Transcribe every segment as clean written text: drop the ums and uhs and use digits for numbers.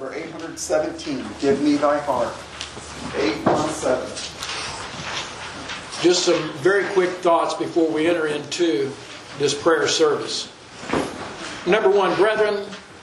number 817, Give Me Thy Heart. 817. Just some very quick thoughts before we enter into this prayer service. Number one, brethren,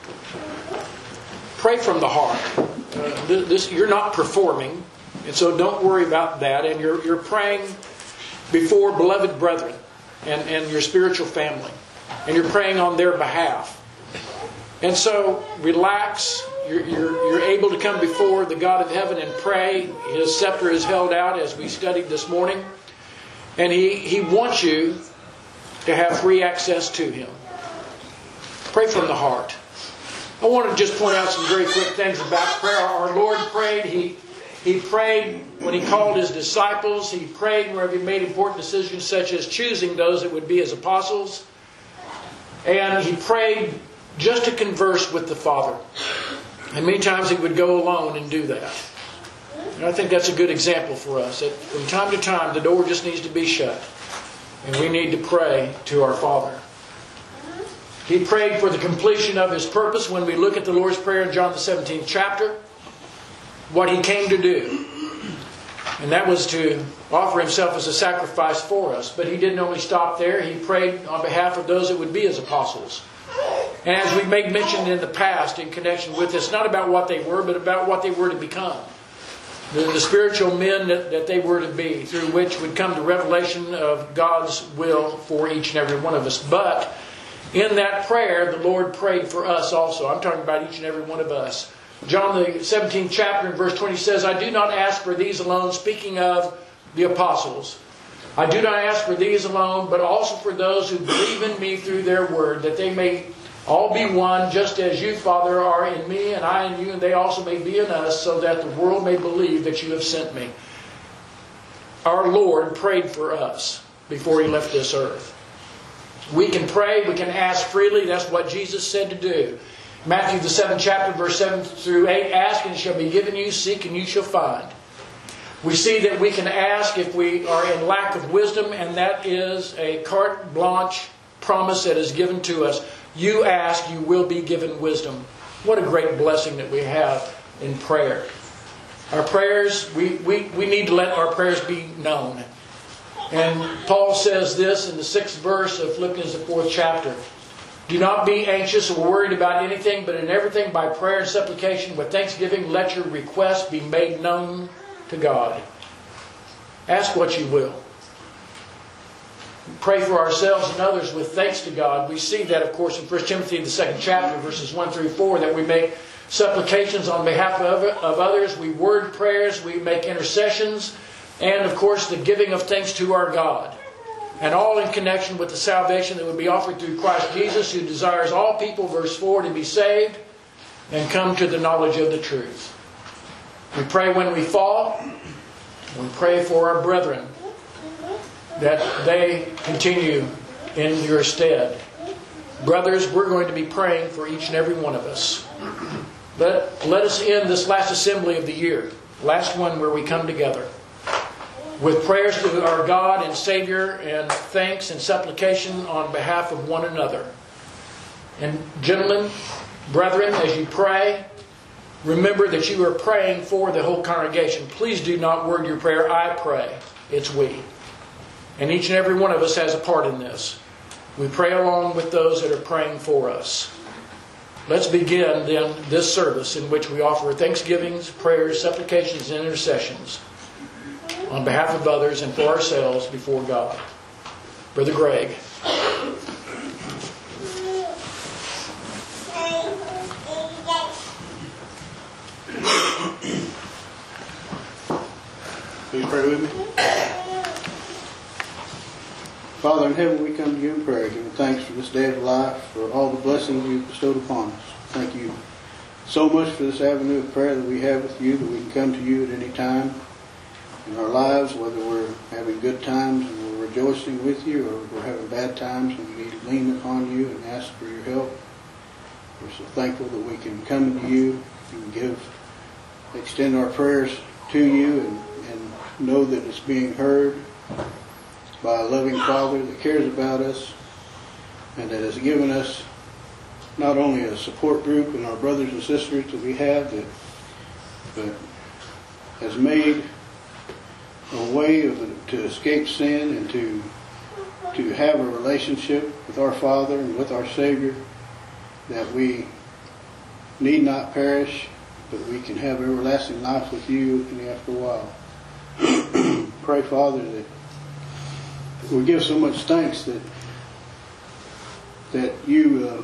pray from the heart. You're not performing, and so don't worry about that. And you're praying before beloved brethren and your spiritual family, and you're praying on their behalf. And so relax. You're able to come before the God of heaven and pray. His scepter is held out, as we studied this morning, and He wants you to have free access to Him. Pray from the heart. I want to just point out some very quick things about prayer. Our Lord prayed. He prayed when He called His disciples. He prayed whenever He made important decisions, such as choosing those that would be His apostles. And He prayed just to converse with the Father. And many times He would go alone and do that. And I think that's a good example for us. That from time to time, the door just needs to be shut. And we need to pray to our Father. He prayed for the completion of His purpose. When we look at the Lord's Prayer in John the 17th chapter, what He came to do. And that was to offer Himself as a sacrifice for us. But He didn't only stop there. He prayed on behalf of those that would be His apostles. And as we made mention in the past in connection with this, not about what they were, but about what they were to become. The spiritual men that they were to be, through which would come the revelation of God's will for each and every one of us. But in that prayer, the Lord prayed for us also. I'm talking about each and every one of us. John the 17th chapter and verse 20 says, I do not ask for these alone, speaking of the apostles. I do not ask for these alone, but also for those who believe in me through their word, that they may all be one, just as you, Father, are in me, and I in you, and they also may be in us, so that the world may believe that you have sent me. Our Lord prayed for us before He left this earth. We can pray, we can ask freely. That's what Jesus said to do. Matthew the 7th chapter, verse 7 through 8, ask and it shall be given you, seek and you shall find. We see that we can ask if we are in lack of wisdom, and that is a carte blanche promise that is given to us. You ask, you will be given wisdom. What a great blessing that we have in prayer. Our prayers, we need to let our prayers be known. And Paul says this in the 6th verse of Philippians the 4th chapter. Do not be anxious or worried about anything, but in everything by prayer and supplication with thanksgiving let your requests be made known to God. Ask what you will. Pray for ourselves and others with thanks to God. We see that, of course, in 1 Timothy, the 2nd chapter, verses 1 through 4, that we make supplications on behalf of others. We word prayers. We make intercessions. And, of course, the giving of thanks to our God. And all in connection with the salvation that would be offered through Christ Jesus, who desires all people, verse 4, to be saved and come to the knowledge of the truth. We pray when we fall. We pray for our brethren, that they continue in your stead. Brothers, we're going to be praying for each and every one of us. Let us end this last assembly of the year, last one where we come together, with prayers to our God and Savior and thanks and supplication on behalf of one another. And gentlemen, brethren, as you pray, remember that you are praying for the whole congregation. Please do not word your prayer, I pray. It's we. And each and every one of us has a part in this. We pray along with those that are praying for us. Let's begin then this service in which we offer thanksgivings, prayers, supplications, and intercessions on behalf of others and for ourselves before God. Brother Greg. Please pray with me. Father in heaven, we come to you in prayer, giving thanks for this day of life, for all the blessings you've bestowed upon us. Thank you so much for this avenue of prayer that we have with you, that we can come to you at any time in our lives, whether we're having good times and we're rejoicing with you, or we're having bad times and we need to lean upon you and ask for your help. We're so thankful that we can come to you and extend our prayers to you and know that it's being heard by a loving Father that cares about us and that has given us not only a support group and our brothers and sisters that we have, but has made a way to escape sin and to have a relationship with our Father and with our Savior, that we need not perish, but we can have everlasting life with you and after a while. Pray, Father, that we give so much thanks that you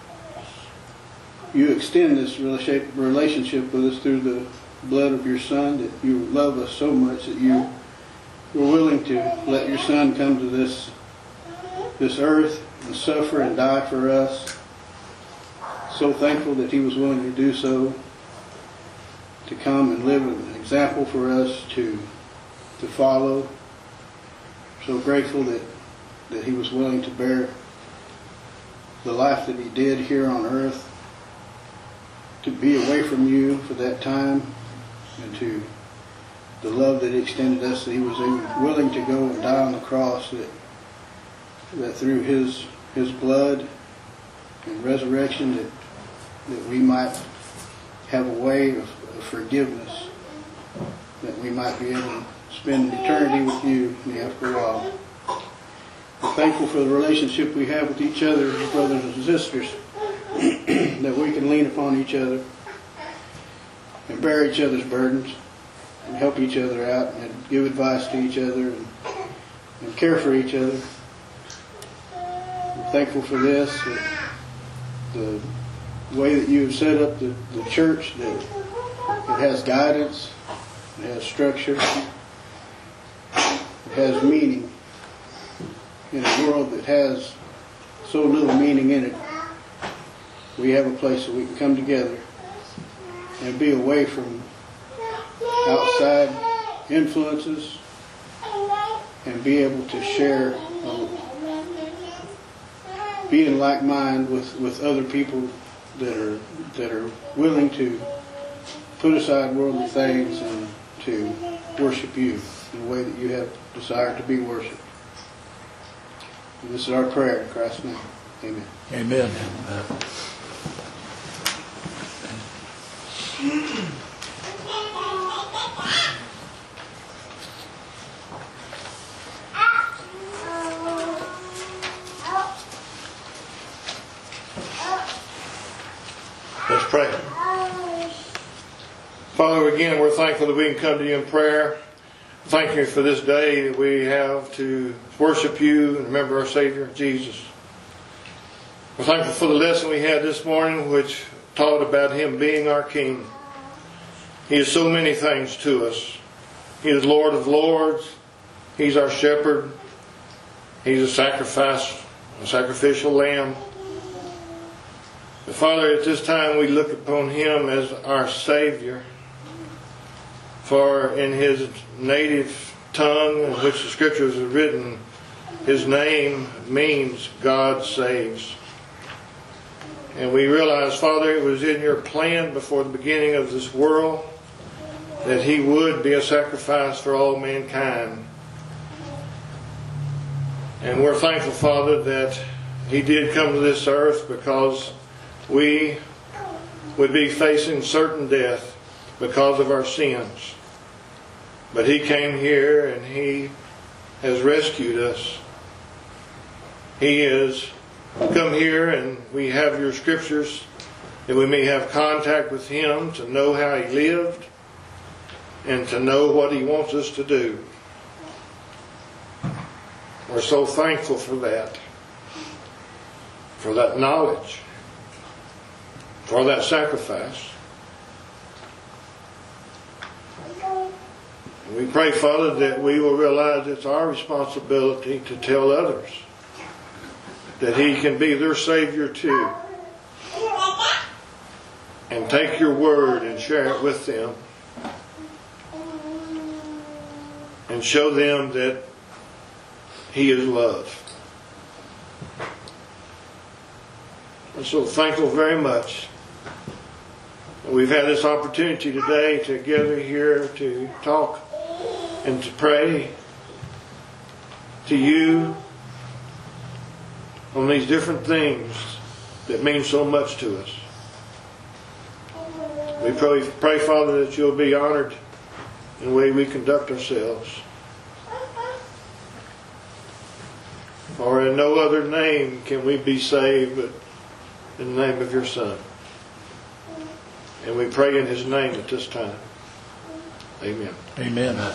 extend this relationship with us through the blood of your Son, that you love us so much that you were willing to let your Son come to this earth and suffer and die for us. So thankful that he was willing to do so, to come and live an example for us to follow. So grateful that he was willing to bear the life that he did here on earth, to be away from you for that time, and to the love that he extended us, that he was willing to go and die on the cross, that through his blood and resurrection that we might have a way of forgiveness, that we might be able to spend eternity with you after a while. We're thankful for the relationship we have with each other as brothers and sisters, that we can lean upon each other and bear each other's burdens and help each other out and give advice to each other and care for each other. We're thankful for this, the way that you have set up the church, that it has guidance, it has structure, it has meaning in a world that has so little meaning in it. We have a place that we can come together and be away from outside influences and be able to share, be in like mind with other people that are willing to put aside worldly things and to worship you in the way that you have desired to be worshipped. And this is our prayer in Christ's name. Amen. Amen. Let's pray. Father, again, we're thankful that we can come to you in prayer. Thank you for this day that we have to worship you and remember our Savior, Jesus. We're thankful for the lesson we had this morning, which taught about Him being our King. He is so many things to us. He is Lord of Lords. He's our Shepherd. He's a sacrificial Lamb. But Father, at this time we look upon Him as our Savior. For in His native tongue, in which the Scriptures are written, His name means God saves. And we realize, Father, it was in your plan before the beginning of this world that He would be a sacrifice for all mankind. And we're thankful, Father, that He did come to this earth because we would be facing certain death because of our sins. But He came here and He has rescued us. He has come here, and we have your Scriptures that we may have contact with Him to know how He lived and to know what He wants us to do. We're so thankful for that knowledge, for that sacrifice. We pray, Father, that we will realize it's our responsibility to tell others that He can be their Savior too. And take your word and share it with them. And show them that He is love. I'm so thankful very much. We've had this opportunity today to gather here to talk and to pray to you on these different things that means so much to us. We pray, Father, that you'll be honored in the way we conduct ourselves. For in no other name can we be saved but in the name of your Son. And we pray in his name at this time. Amen. Amen.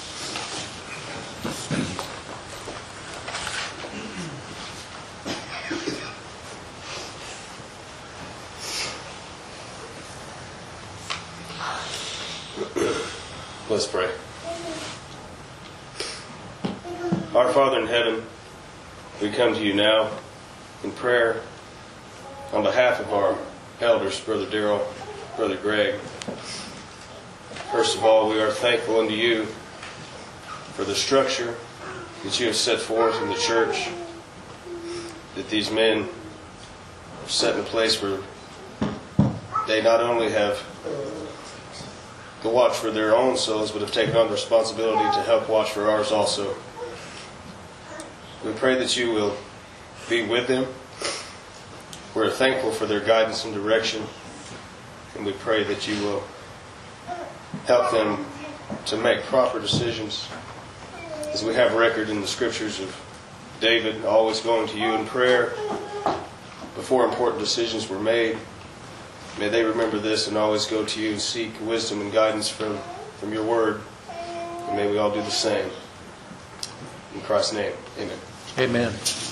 Let's pray. Our Father in heaven, we come to you now in prayer on behalf of our elders, Brother Darrell, Brother Greg. First of all, we are thankful unto you for the structure that you have set forth in the church, that these men are set in a place where they not only have to watch for their own souls, but have taken on the responsibility to help watch for ours also. We pray that you will be with them. We're thankful for their guidance and direction, and we pray that you will help them to make proper decisions, as we have record in the scriptures of David always going to you in prayer before important decisions were made. May they remember this and always go to you and seek wisdom and guidance from your word. And may we all do the same. In Christ's name, amen. Amen.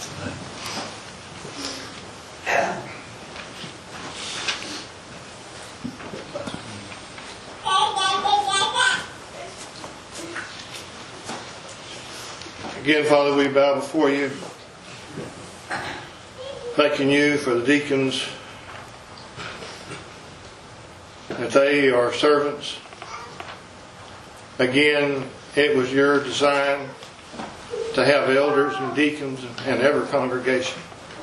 Again, Father, we bow before you, thanking you for the deacons, that they are servants. Again, it was your design to have elders and deacons in every congregation.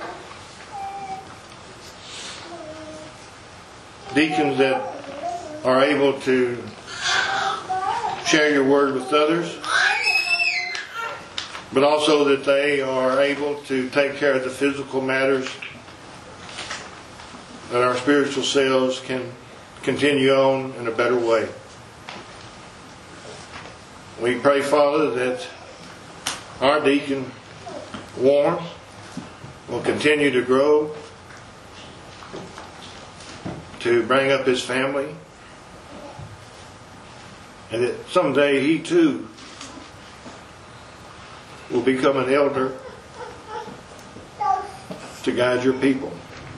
Deacons that are able to share your word with others, but also that they are able to take care of the physical matters, that our spiritual selves can continue on in a better way. We pray, Father, that our deacon, Warren, will continue to grow, to bring up his family, and that someday he too will become an elder to guide your people.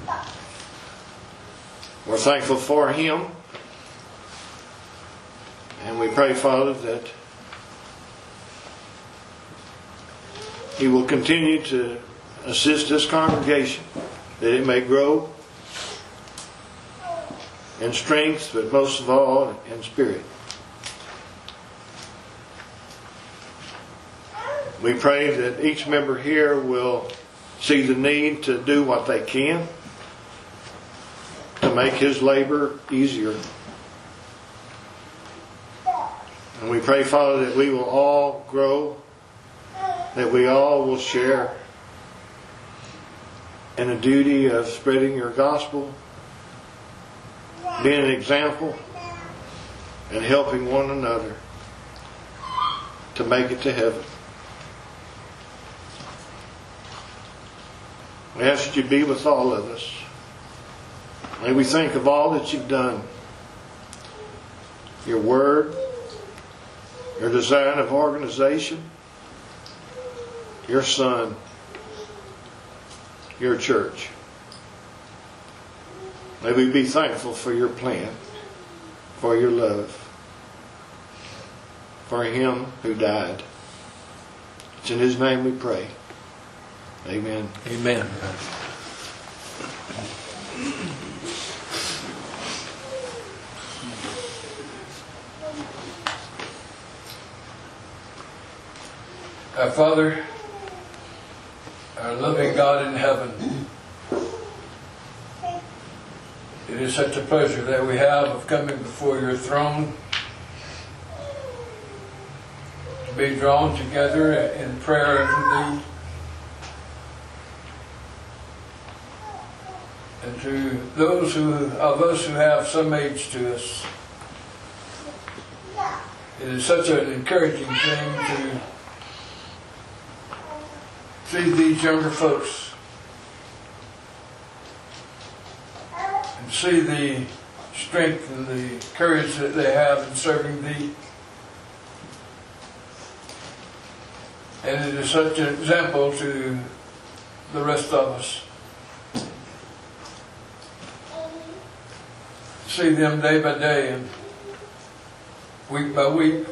We're thankful for him, and we pray, Father, that he will continue to assist this congregation, that it may grow in strength, but most of all in spirit. We pray that each member here will see the need to do what they can to make his labor easier. And we pray, Father, that we will all grow, that we all will share in the duty of spreading your gospel, being an example, and helping one another to make it to heaven. We ask that you be with all of us. May we think of all that you've done. Your word, your design of organization, your Son, your church. May we be thankful for your plan, for your love, for him who died. It's in his name we pray. Amen. Amen. Our Father, our loving God in heaven, it is such a pleasure that we have of coming before your throne to be drawn together in prayer and And to those of us who have some age to us, it is such an encouraging thing to see these younger folks and see the strength and the courage that they have in serving Thee. And it is such an example to the rest of us. See them day by day and week by week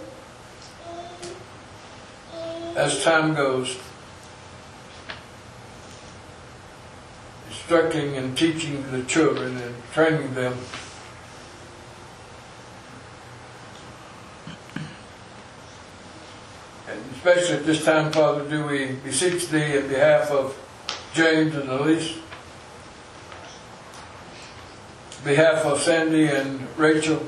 as time goes, instructing and teaching the children and training them. And especially at this time, Father, do we beseech Thee in behalf of James and Elise, behalf of Sandy and Rachel,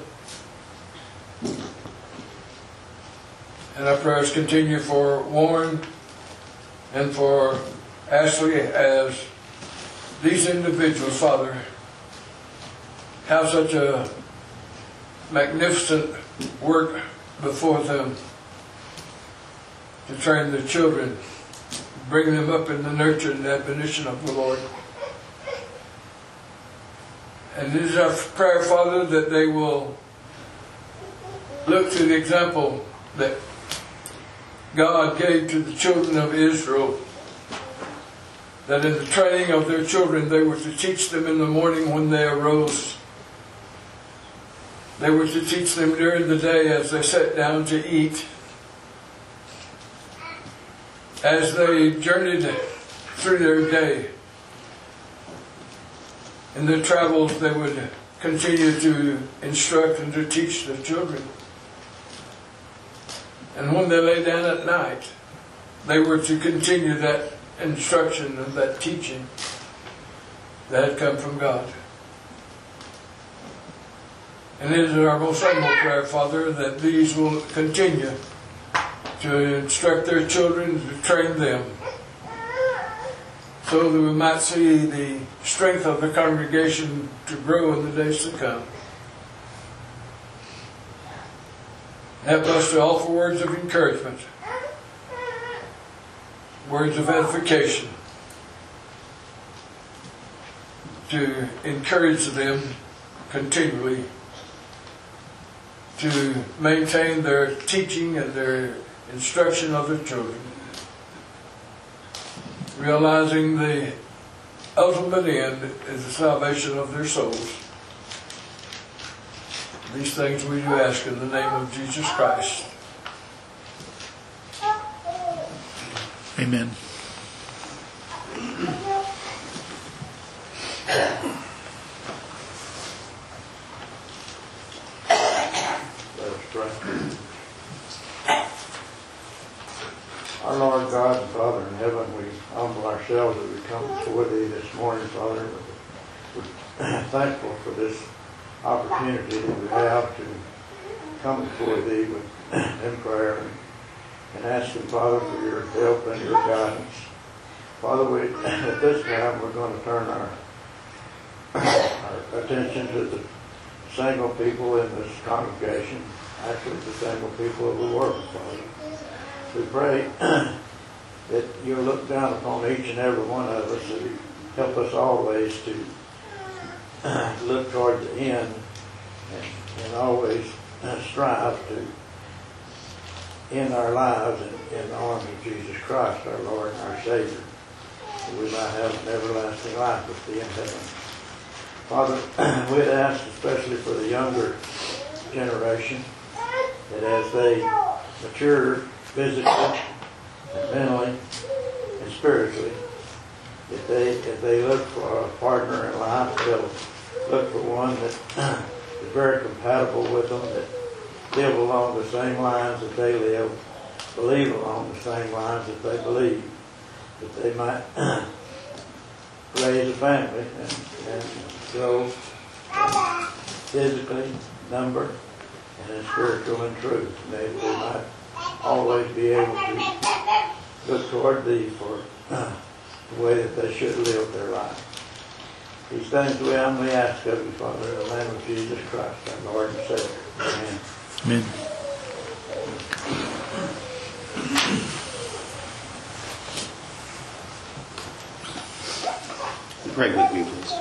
and our prayers continue for Warren and for Ashley, as these individuals, Father, have such a magnificent work before them to train their children, bring them up in the nurture and admonition of the Lord. And it is our prayer, Father, that they will look to the example that God gave to the children of Israel, that in the training of their children, they were to teach them in the morning when they arose. They were to teach them during the day as they sat down to eat. As they journeyed through their day. In their travels, they would continue to instruct and to teach their children. And when they lay down at night, they were to continue that instruction and that teaching that had come from God. And it is our most humble prayer, Father, that these will continue to instruct their children, to train them, so that we might see the strength of the congregation to grow in the days to come. Help us to offer words of encouragement, words of edification, to encourage them continually to maintain their teaching and their instruction of their children, realizing the ultimate end is the salvation of their souls. These things we do ask in the name of Jesus Christ. Amen. Let us pray. Our Lord God and Father in heaven, we humble ourselves as we come before Thee this morning, Father. We're thankful for this opportunity that we have to come before Thee in prayer and asking, Father, for Your help and Your guidance. Father, at this time we're going to turn our attention to the single people in this congregation, actually the single people of the world, Father. We pray that You'll look down upon each and every one of us and help us always to look toward the end and always strive to end our lives in the arms of Jesus Christ, our Lord and our Savior, that we might have an everlasting life with Thee in heaven. Father, we'd ask especially for the younger generation that as they mature physically and mentally and spiritually, if they look for a partner in life, they'll look for one that is very compatible with them, that live along the same lines that they live, believe along the same lines that they believe, that they might raise a family and grow physically, number, and in spiritual and truth. They might always be able to look toward Thee for the way that they should live their life. These things we humbly ask of you, Father, in the name of Jesus Christ, our Lord and Savior. Amen. Amen. Pray with me, please.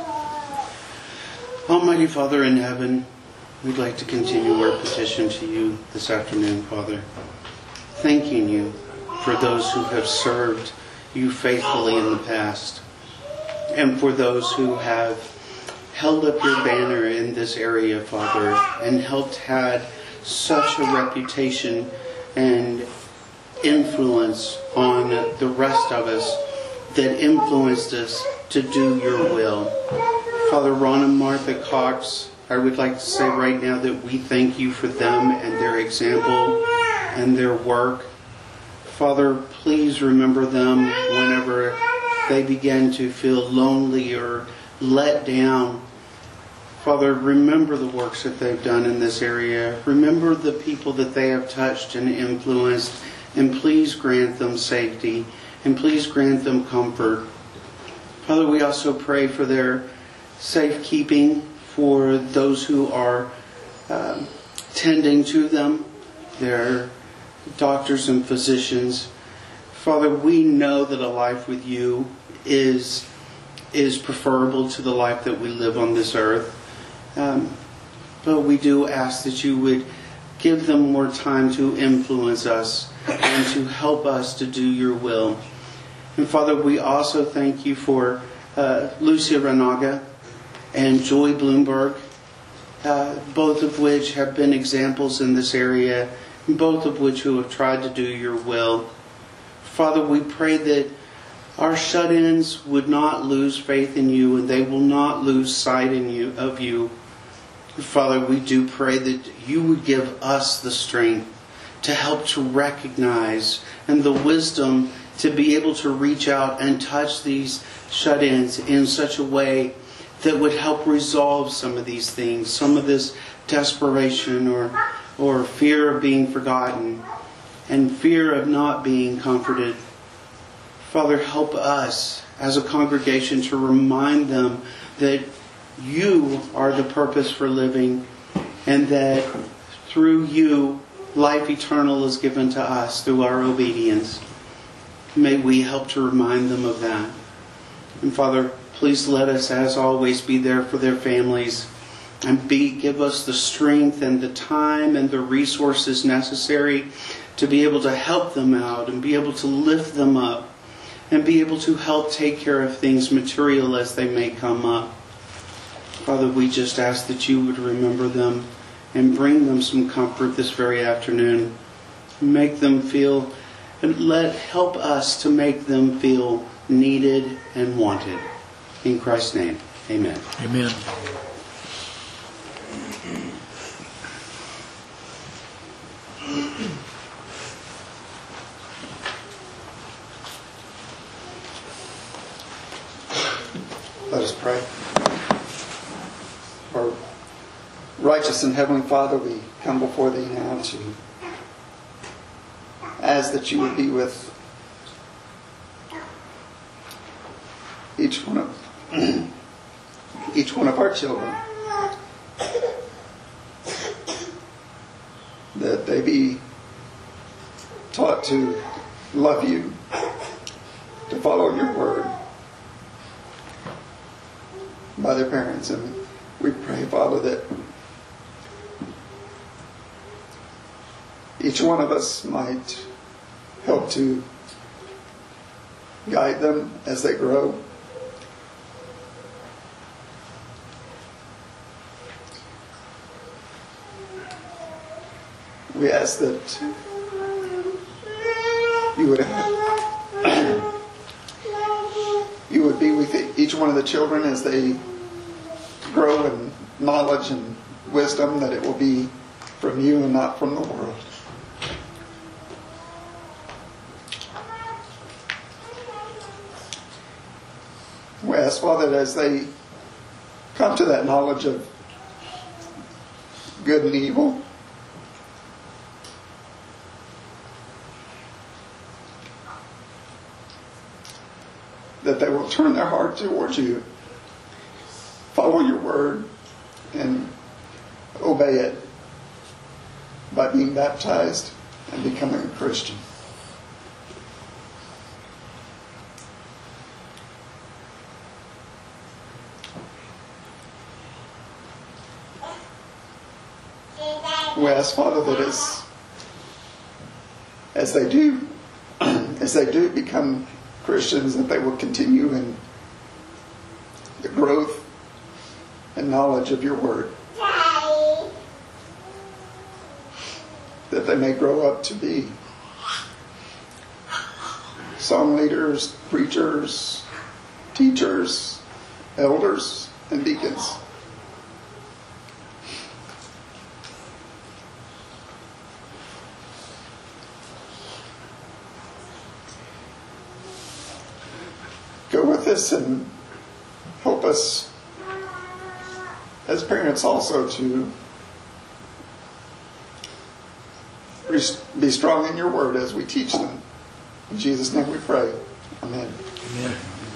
Almighty Father in heaven, we'd like to continue our petition to you this afternoon, Father. Thanking you for those who have served you faithfully in the past, and for those who have held up your banner in this area, Father, and helped had such a reputation and influence on the rest of us that influenced us to do your will. Father Ron and Martha Cox, I would like to say right now that we thank you for them and their example and their work. Father, please remember them whenever they begin to feel lonely or let down. Father, remember the works that they've done in this area. Remember the people that they have touched and influenced. And please grant them safety. And please grant them comfort. Father, we also pray for their safekeeping, for those who are tending to them, their doctors and physicians. Father, we know that a life with you is preferable to the life that we live on this earth. But we do ask that you would give them more time to influence us and to help us to do your will. And Father, we also thank you for Lucia Renaga and Joy Bloomberg, both of which have been examples in this area, and both of which who have tried to do your will. Father, we pray that our shut-ins would not lose faith in you, and they will not lose sight of you. Father, we do pray that you would give us the strength to help to recognize and the wisdom to be able to reach out and touch these shut-ins in such a way that would help resolve some of these things, some of this desperation or fear of being forgotten and fear of not being comforted. Father, help us as a congregation to remind them that you are the purpose for living, and that through you, life eternal is given to us through our obedience. May we help to remind them of that. And Father, please let us, as always, be there for their families, and give us the strength and the time and the resources necessary to be able to help them out and be able to lift them up and be able to help take care of things material as they may come up. Father, we just ask that you would remember them and bring them some comfort this very afternoon. Make them feel, and help us to make them feel needed and wanted. In Christ's name, amen. Amen. Let us pray. Our righteous and heavenly Father, we come before Thee now to ask that you would be with each one of our children, that they be taught to love you, to follow your word by their parents. And we pray, Father, that each one of us might help to guide them as they grow. We ask that you would be with each one of the children as they grow in knowledge and wisdom, that it will be from you and not from the world. We ask, Father, that as they come to that knowledge of good and evil, that they will turn their heart towards you word and obey it by being baptized and becoming a Christian. We ask, Father, that as they do become Christians, that they will continue in the growth and knowledge of your word. That they may grow up to be song leaders, preachers, teachers, elders, and deacons. Go with us and help us as parents also to be strong in your word as we teach them. In Jesus' name we pray. Amen. Amen.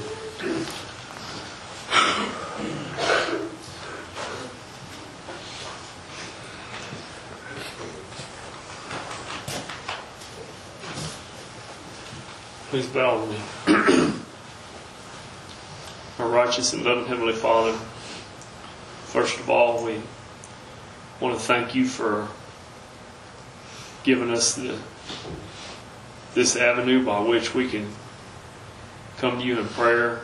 Please bow with me. Our righteous and loving Heavenly Father, first of all, we want to thank you for giving us this avenue by which we can come to you in prayer,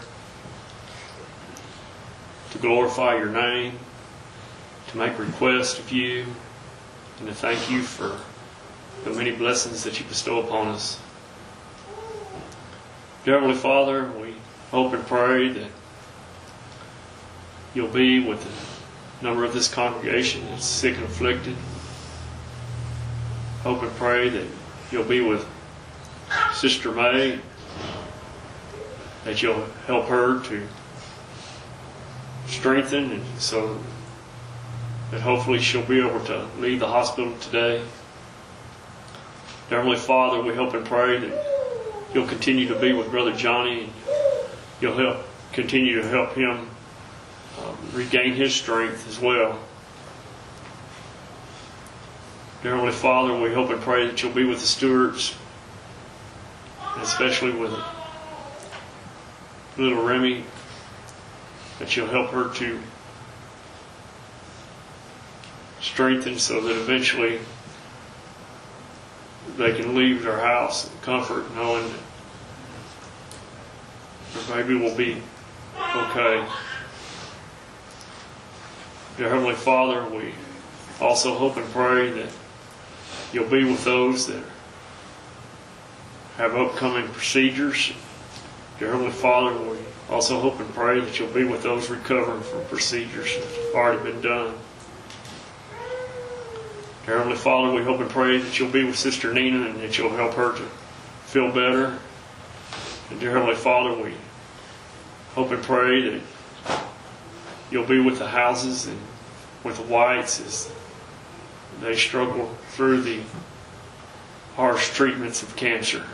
to glorify your name, to make requests of you, and to thank you for the many blessings that you bestow upon us. Dear Heavenly Father, we hope and pray that you'll be with the number of this congregation that's sick and afflicted. Hope and pray that you'll be with Sister May, that you'll help her to strengthen, and so that hopefully she'll be able to leave the hospital today. Dear Heavenly Father, we hope and pray that you'll continue to be with Brother Johnny, and you'll continue to help him regain his strength as well. Dear Heavenly Father, we hope and pray that you'll be with the Stewarts, and especially with little Remy, that you'll help her to strengthen so that eventually they can leave their house in comfort, knowing that their baby will be okay. Dear Heavenly Father, we also hope and pray that you'll be with those that have upcoming procedures. Dear Heavenly Father, we also hope and pray that you'll be with those recovering from procedures that have already been done. Dear Heavenly Father, we hope and pray that you'll be with Sister Nina and that you'll help her to feel better. And dear Heavenly Father, we hope and pray that you'll be with the Houses and with the Whites as they struggle through the harsh treatments of cancer.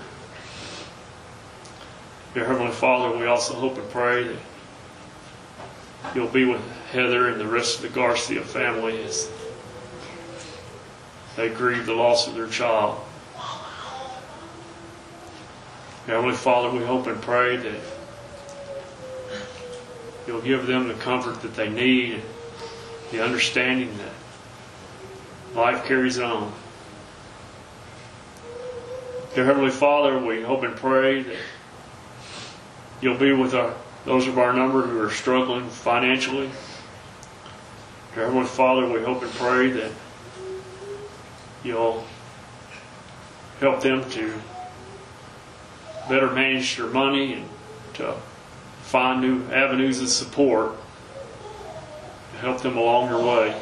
Dear Heavenly Father, we also hope and pray that you'll be with Heather and the rest of the Garcia family as they grieve the loss of their child. Dear Heavenly Father, we hope and pray that you'll give them the comfort that they need, the understanding that life carries on. Dear Heavenly Father, we hope and pray that you'll be with those of our number who are struggling financially. Dear Heavenly Father, we hope and pray that you'll help them to better manage their money and to find new avenues of support to help them along their way.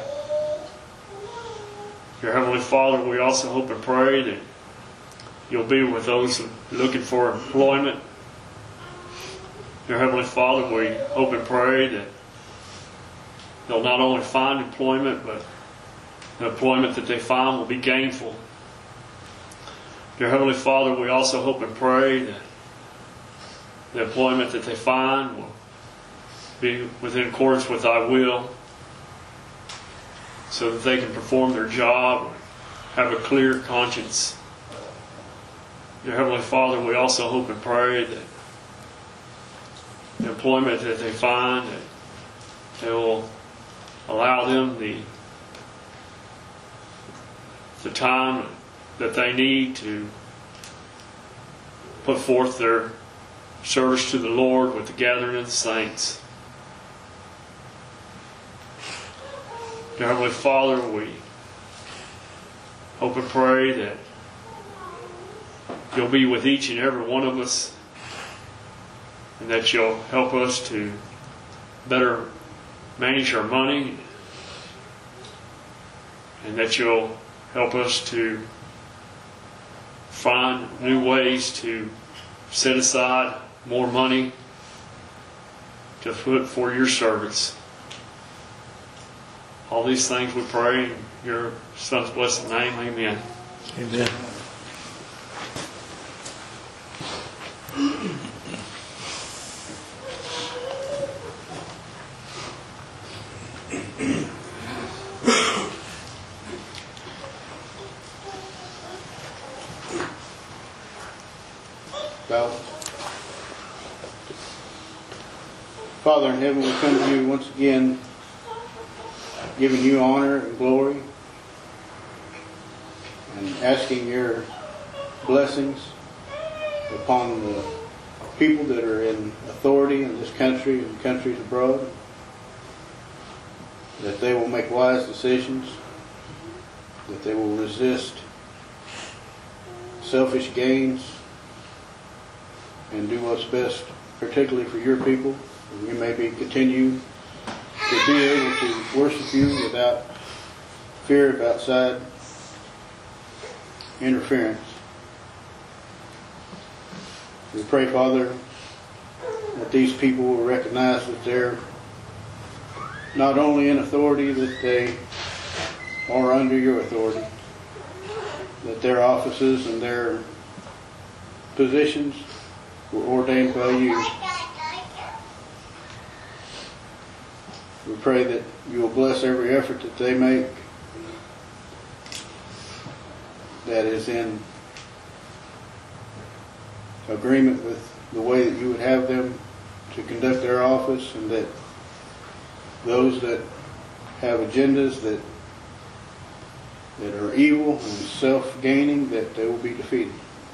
Dear Heavenly Father, we also hope and pray that you'll be with those looking for employment. Dear Heavenly Father, we hope and pray that they'll not only find employment, but the employment that they find will be gainful. Dear Heavenly Father, we also hope and pray that the employment that they find will be within accordance with thy will. so that they can perform their job, have a clear conscience. Dear Heavenly Father, we also hope and pray that the employment that they find, that they will allow them the time that they need to put forth their service to the Lord with the gathering of the saints. Dear Heavenly Father, we hope and pray that you'll be with each and every one of us, and that you'll help us to better manage our money, and that you'll help us to find new ways to set aside more money to put for your service. All these things we pray in your Son's blessed name. Amen. Amen. Father in heaven, we come to you once again, giving you honor and glory, and asking your blessings upon the people that are in authority in this country and countries abroad, that they will make wise decisions, that they will resist selfish gains, and do what's best, particularly for your people. We may continue to be able to worship you without fear of outside interference. We pray, Father, that these people will recognize that they're not only in authority, that they are under your authority, that their offices and their positions were ordained by you. We pray that you will bless every effort that they make that is in agreement with the way that you would have them to conduct their office, and that those that have agendas that are evil and self-gaining, that they will be defeated.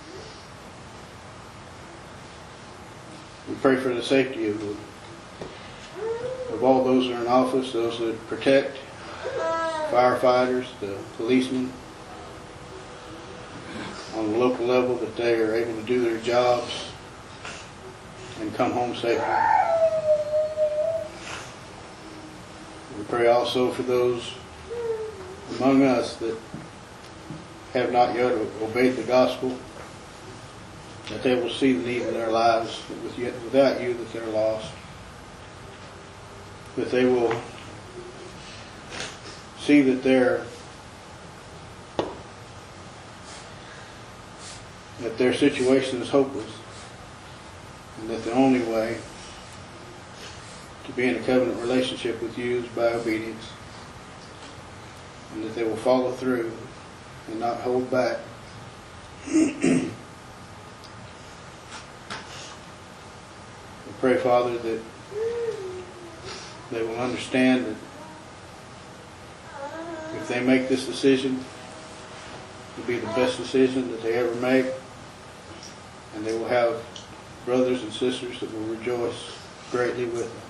We pray for the safety of all those that are in office, those that protect, firefighters, the policemen, on the local level, that they are able to do their jobs and come home safely. We pray also for those among us that have not yet obeyed the gospel, that they will see the need in their lives, that without you that they're lost, that they will see that their situation is hopeless, and that the only way to be in a covenant relationship with you is by obedience, and that they will follow through and not hold back. We pray, Father, that they will understand that if they make this decision, it will be the best decision that they ever make, and they will have brothers and sisters that will rejoice greatly with them.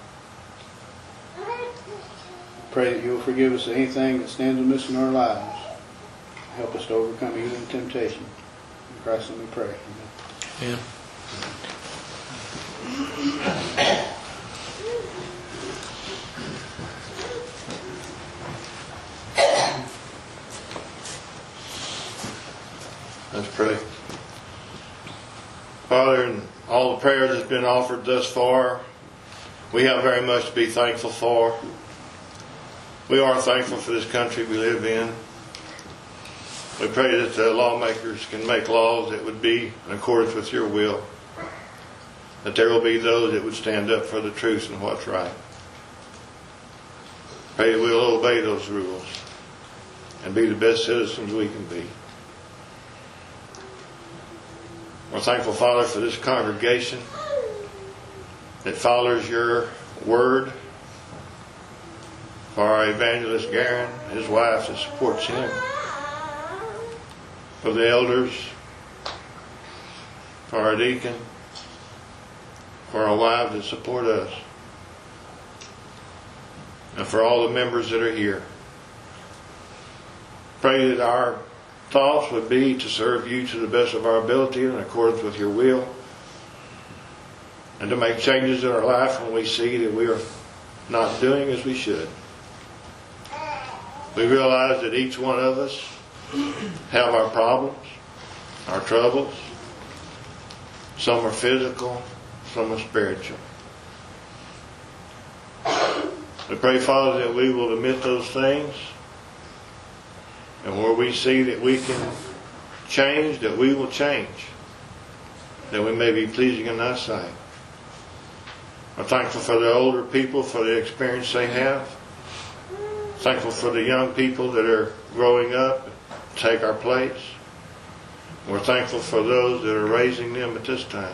Pray that you will forgive us anything that stands amiss in our lives. Help us to overcome evil and temptation. In Christ's name we pray. Amen. Yeah. Let's pray. Father, in all the prayers that's been offered thus far, we have very much to be thankful for. We are thankful for this country we live in. We pray that the lawmakers can make laws that would be in accordance with your will, that there will be those that would stand up for the truth and what's right. Pray that we'll obey those rules and be the best citizens we can be. We're thankful, Father, for this congregation that follows your word, for our evangelist Garen, his wife that supports him, for the elders, for our deacon, for our wives that support us, and for all the members that are here. Pray that our thoughts would be to serve you to the best of our ability in accordance with your will, and to make changes in our life when we see that we are not doing as we should. We realize that each one of us have our problems, our troubles. Some are physical, some are spiritual. We pray, Father, that we will admit those things, and where we see that we can change, that we will change, that we may be pleasing in thy sight. I'm thankful for the older people, for the experience they have. Thankful for the young people that are growing up to take our place. We're thankful for those that are raising them at this time,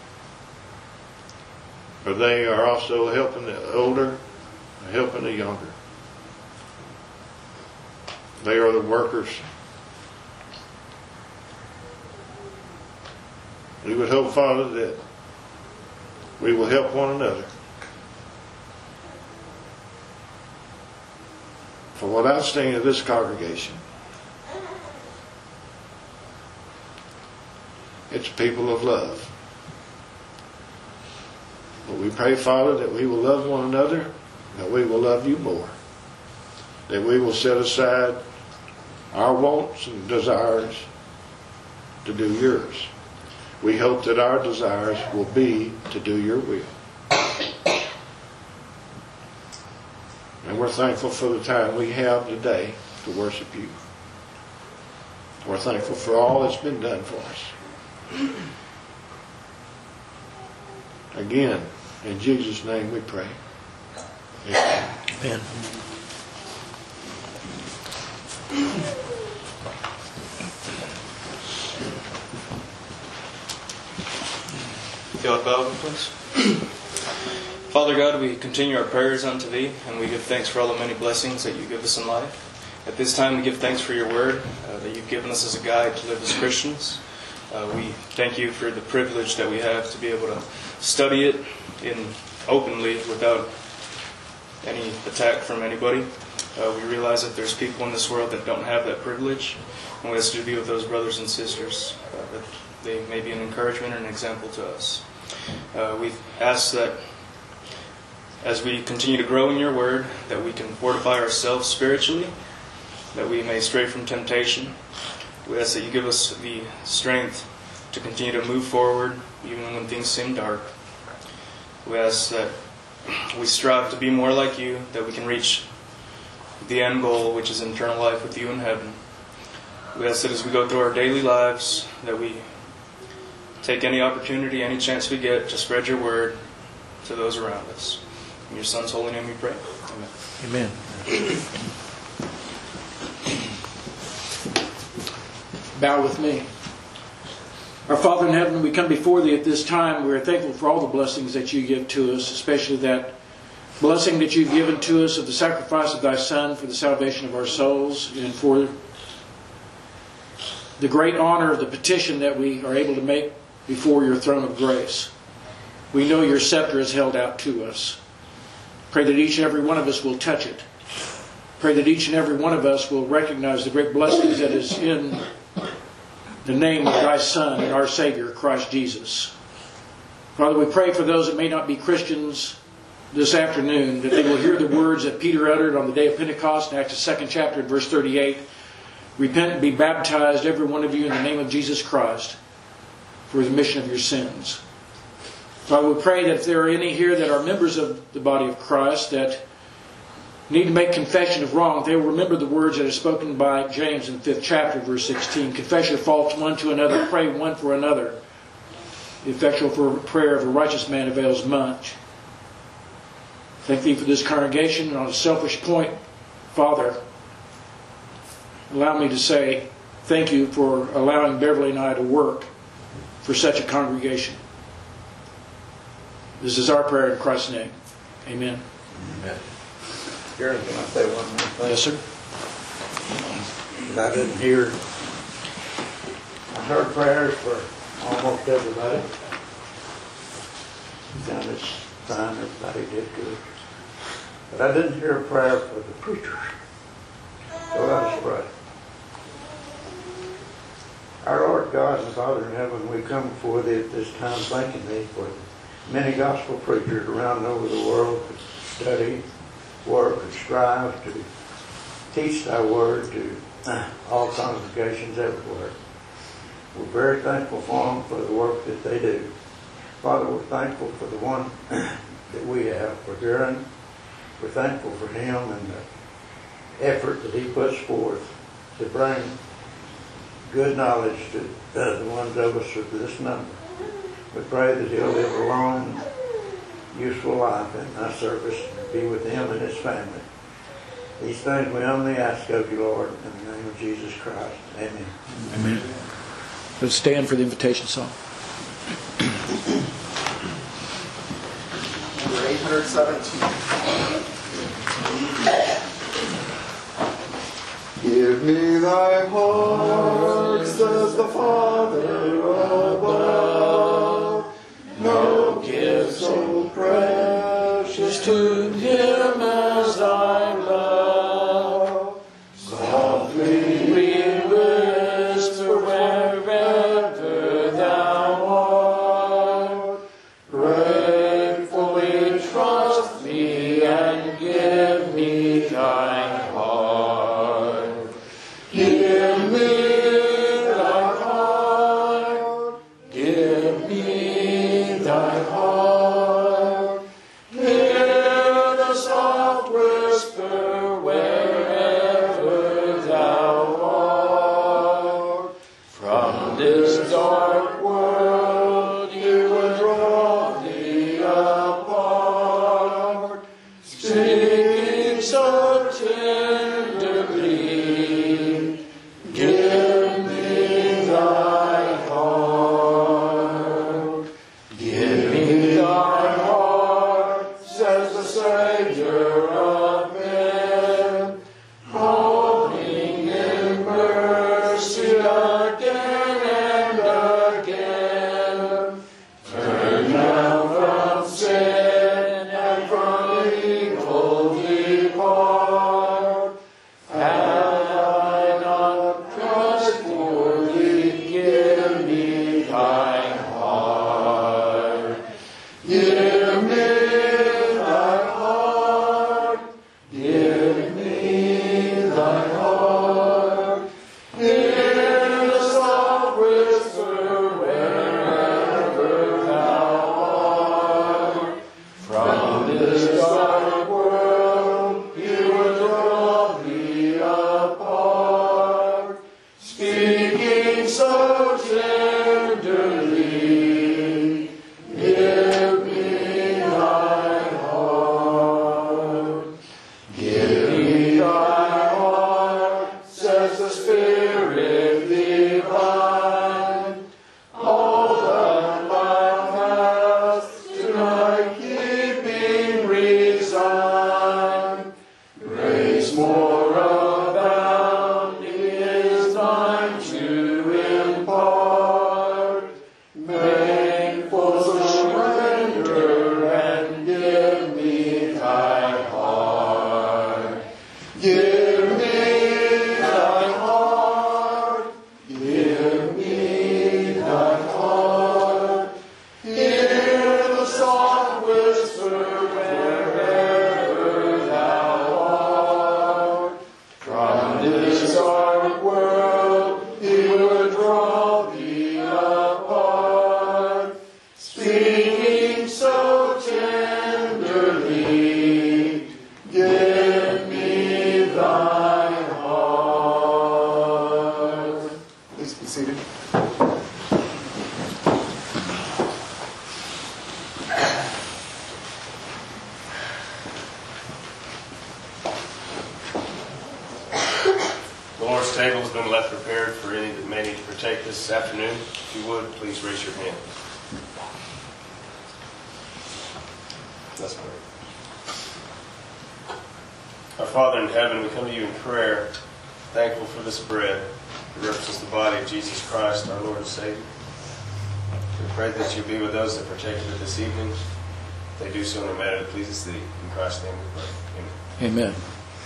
for they are also helping the older and helping the younger. They are the workers. We would hope, Father, that we will help one another. For what I've seen of this congregation, it's people of love. But we pray, Father, that we will love one another, that we will love you more, that we will set aside our wants and desires to do yours. We hope that our desires will be to do your will. And we're thankful for the time we have today to worship you. We're thankful for all that's been done for us. Again, in Jesus' name we pray. Amen. Amen. If you would bow, please. Father God, we continue our prayers unto Thee, and we give thanks for all the many blessings that You give us in life. At this time, we give thanks for Your Word that You've given us as a guide to live as Christians. We thank You for the privilege that we have to be able to study it openly without any attack from anybody. We realize that there's people in this world that don't have that privilege, and we ask You to be with those brothers and sisters, that they may be an encouragement and an example to us. We ask that as we continue to grow in Your Word, that we can fortify ourselves spiritually, that we may stray from temptation. We ask that You give us the strength to continue to move forward even when things seem dark. We ask that we strive to be more like You, that we can reach the end goal, which is eternal life with You in heaven. We ask that as we go through our daily lives, that we take any opportunity, any chance we get to spread Your Word to those around us. In Your Son's holy name we pray. Amen. Amen. Bow with me. Our Father in heaven, we come before Thee at this time. We are thankful for all the blessings that You give to us, especially that blessing that You've given to us of the sacrifice of Thy Son for the salvation of our souls, and for the great honor of the petition that we are able to make before Your throne of grace. We know Your scepter is held out to us. Pray that each and every one of us will touch it. Pray that each and every one of us will recognize the great blessings that is in the name of Thy Son and our Savior, Christ Jesus. Father, we pray for those that may not be Christians this afternoon, that they will hear the words that Peter uttered on the day of Pentecost in Acts the 2nd chapter, verse 38. Repent and be baptized, every one of you, in the name of Jesus Christ, for the remission of your sins. Father, we pray that if there are any here that are members of the body of Christ that need to make confession of wrong, they will remember the words that are spoken by James in the 5th chapter, verse 16. Confess your faults one to another, pray one for another. The effectual prayer of a righteous man avails much. Thank Thee for this congregation. And on a selfish point, Father, allow me to say thank You for allowing Beverly and I to work for such a congregation. This is our prayer in Christ's name. Amen. Amen. Gary, can I say one more thing? Yes, sir. I didn't hear. I heard prayers for almost everybody. Sounded fine, everybody did good. But I didn't hear a prayer for the preachers. So let us pray. Our Lord God and Father in heaven, we come before Thee at this time thanking Thee for many gospel preachers around over the world who study, work, and strive to teach Thy word to all congregations everywhere. We're very thankful for them for the work that they do. Father, we're thankful for the one that we have, for Darren. We're thankful for him and the effort that he puts forth to bring good knowledge to the ones of us of this number. We pray that he'll live a long, useful life in Thy service and be with him and his family. These things we only ask of You, Lord, in the name of Jesus Christ. Amen. Amen. Let's stand for the invitation song. Number 817. Give me Thy heart, says the Father above. No gift so precious to Him as Thy love. Softly we whisper wherever Thou art. Gratefully trust Me and give Me Thy heart. Give me Thy heart. Give me Thy heart. Hear the soft whisper wherever Thou art. From this dark world You would draw Thee apart, speaking so tenderly. Give me Thy heart. Give me Thy heart, says the Savior of men, calling in mercy again and again. Turn now from sin and from evil depart. Have I not trust for Thee? Give me Thy heart. Give me Thy heart. Give me Thy heart. Hear the soft whisper wherever Thou art. From this dark world You would draw Me apart, speaking so tenderly. Give me Thy heart. Give me Thy heart, says the Spirit divine. All that my past tonight keeping resigned. Grace more abounding is Thine to impart. Make full surrender and give me Thy heart. Give me Thy heart. left prepared for any that may need to partake this afternoon. If you would, please raise your hand. Let's pray. Our Father in heaven, we come to you in prayer, thankful for this bread that represents the body of Jesus Christ, our Lord and Savior. We pray that you be with those that partake of it this evening. They do so in a manner that pleases thee. In Christ's name we pray. Amen. Amen.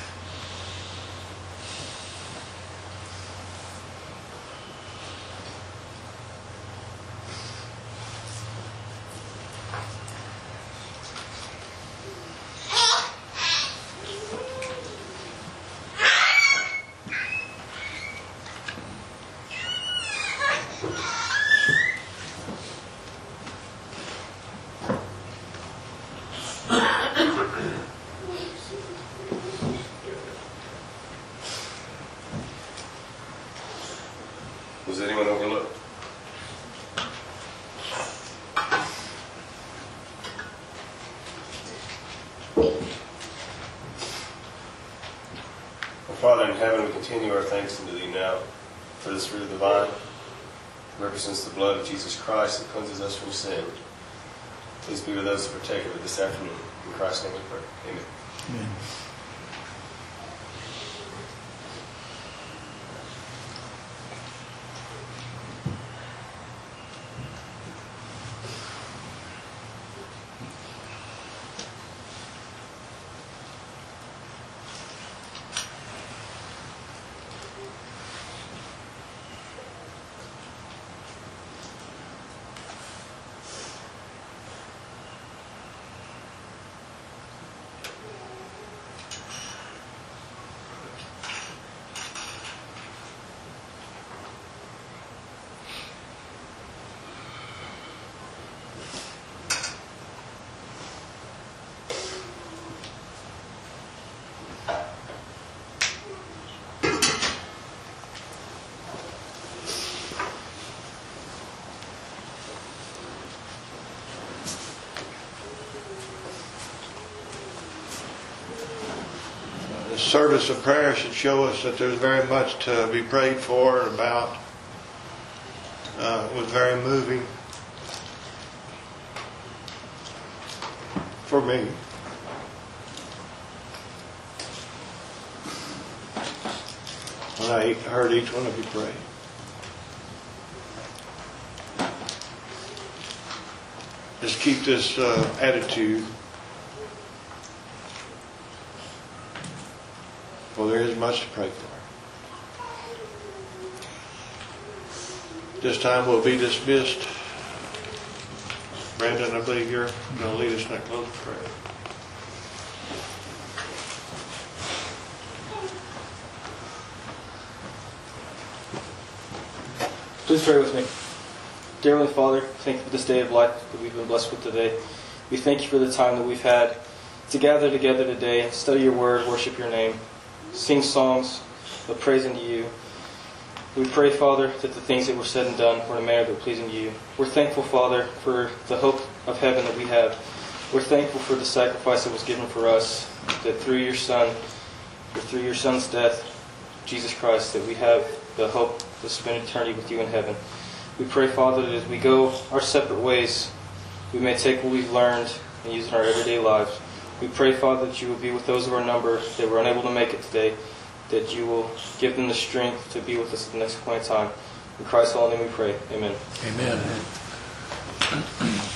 Was anyone overlooked? Our Father in heaven, we continue our thanks unto thee now for this fruit of the vine. It represents the blood of Jesus Christ that cleanses us from sin. Please be with those who partake of it this afternoon. In Christ's name we pray. Amen. Amen. The service of prayer should show us that there's very much to be prayed for and about. It was very moving for me. When I heard each one of you pray. Just keep this attitude. Well, there is much to pray for. This time we'll be dismissed. Brandon, I believe you're going to lead us in that closing prayer. Please pray with me. Dear Heavenly Father, thank you for this day of life that we've been blessed with today. We thank you for the time that we've had to gather together today, study your word, worship your name, sing songs of praise unto you. We pray, Father, that the things that were said and done were in a manner that were pleasing to you. We're thankful, Father, for the hope of heaven that we have. We're thankful for the sacrifice that was given for us, that through your Son's death, Jesus Christ, that we have the hope to spend eternity with you in heaven. We pray, Father, that as we go our separate ways, we may take what we've learned and use it in our everyday lives. We pray, Father, that you will be with those of our number that were unable to make it today, that you will give them the strength to be with us at the next point in time. In Christ's holy name we pray. Amen. Amen.